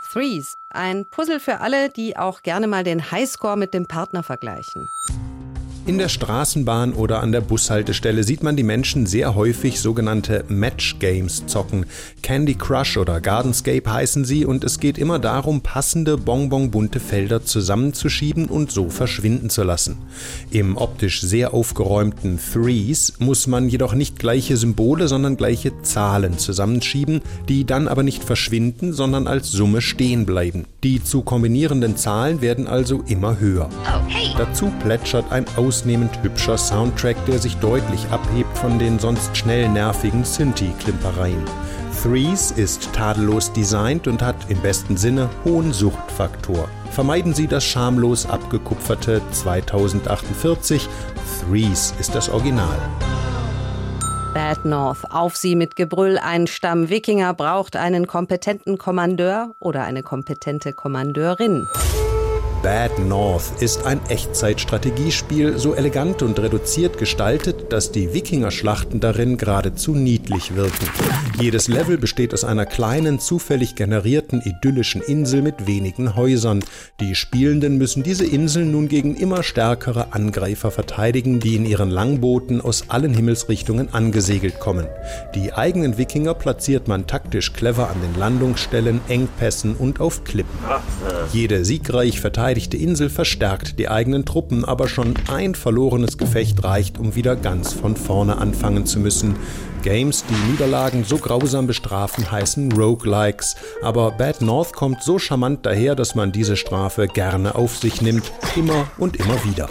Threes, ein Puzzle für alle, die auch gerne mal den Highscore mit dem Partner vergleichen. In der Straßenbahn oder an der Bushaltestelle sieht man die Menschen sehr häufig sogenannte Match-Games zocken. Candy Crush oder Gardenscape heißen sie und es geht immer darum, passende bonbonbunte Felder zusammenzuschieben und so verschwinden zu lassen. Im optisch sehr aufgeräumten Threes muss man jedoch nicht gleiche Symbole, sondern gleiche Zahlen zusammenschieben, die dann aber nicht verschwinden, sondern als Summe stehen bleiben. Die zu kombinierenden Zahlen werden also immer höher. Oh, hey. Dazu plätschert ein ausnehmend hübscher Soundtrack, der sich deutlich abhebt von den sonst schnell nervigen Synthi-Klimpereien. Threes ist tadellos designt und hat im besten Sinne hohen Suchtfaktor. Vermeiden Sie das schamlos abgekupferte 2048. Threes ist das Original. Bad North, auf sie mit Gebrüll. Ein Stamm Wikinger braucht einen kompetenten Kommandeur oder eine kompetente Kommandeurin. Bad North ist ein Echtzeit-Strategiespiel, so elegant und reduziert gestaltet, dass die Wikinger-Schlachten darin geradezu niedlich wirken. Jedes Level besteht aus einer kleinen, zufällig generierten idyllischen Insel mit wenigen Häusern. Die Spielenden müssen diese Inseln nun gegen immer stärkere Angreifer verteidigen, die in ihren Langbooten aus allen Himmelsrichtungen angesegelt kommen. Die eigenen Wikinger platziert man taktisch clever an den Landungsstellen, Engpässen und auf Klippen. Jede siegreich verteidigte Insel verstärkt die eigenen Truppen, aber schon ein verlorenes Gefecht reicht, um wieder ganz von vorne anfangen zu müssen. Games, die Niederlagen so grausam bestrafen, heißen Roguelikes, aber Bad North kommt so charmant daher, dass man diese Strafe gerne auf sich nimmt, immer und immer wieder.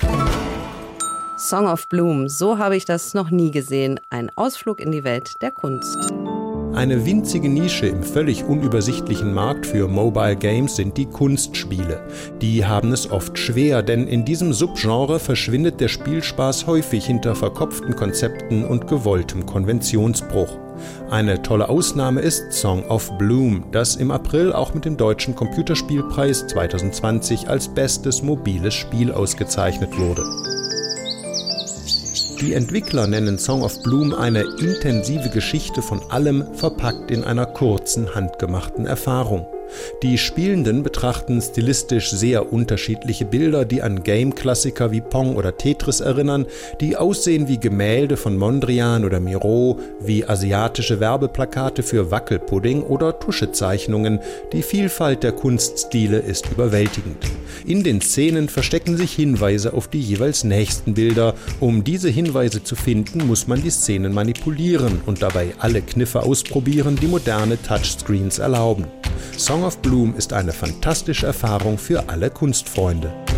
Song of Bloom, so habe ich das noch nie gesehen. Ein Ausflug in die Welt der Kunst. Eine winzige Nische im völlig unübersichtlichen Markt für Mobile Games sind die Kunstspiele. Die haben es oft schwer, denn in diesem Subgenre verschwindet der Spielspaß häufig hinter verkopften Konzepten und gewolltem Konventionsbruch. Eine tolle Ausnahme ist Song of Bloom, das im April auch mit dem Deutschen Computerspielpreis 2020 als bestes mobiles Spiel ausgezeichnet wurde. Die Entwickler nennen Song of Bloom eine intensive Geschichte von allem, verpackt in einer kurzen, handgemachten Erfahrung. Die Spielenden betrachten stilistisch sehr unterschiedliche Bilder, die an Game-Klassiker wie Pong oder Tetris erinnern, die aussehen wie Gemälde von Mondrian oder Miro, wie asiatische Werbeplakate für Wackelpudding oder Tuschezeichnungen. Die Vielfalt der Kunststile ist überwältigend. In den Szenen verstecken sich Hinweise auf die jeweils nächsten Bilder. Um diese Hinweise zu finden, muss man die Szenen manipulieren und dabei alle Kniffe ausprobieren, die moderne Touchscreens erlauben. Song of Bloom ist eine fantastische Erfahrung für alle Kunstfreunde.